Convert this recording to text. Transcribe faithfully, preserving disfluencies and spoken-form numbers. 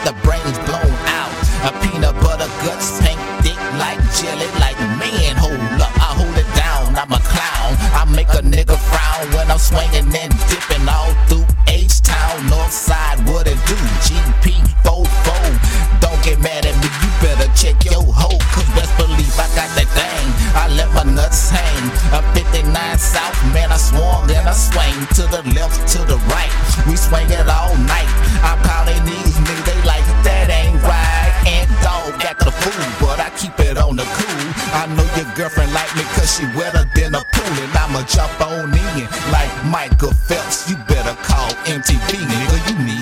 the brains blown out. A peanut butter guts, pink thick like jelly. Like, man, hold up, I hold it down. I'm a clown. I make a nigga frown when I'm swinging and dipping all through H-Town, Northside. What it do? G P four four. Don't get mad at me, you better check your hoe, cause best believe I got that thing. I let my nuts hang. A fifty-nine South, man, I swung and I swing to the left, to the right. We swing it all night. I'm counting these niggas, they like, that ain't right. And dog act a fool, but I keep it on the cool. I know your girlfriend like me cause she wetter than a pool. And I'ma jump on in like Michael Phelps. You better call M T V, nigga, you need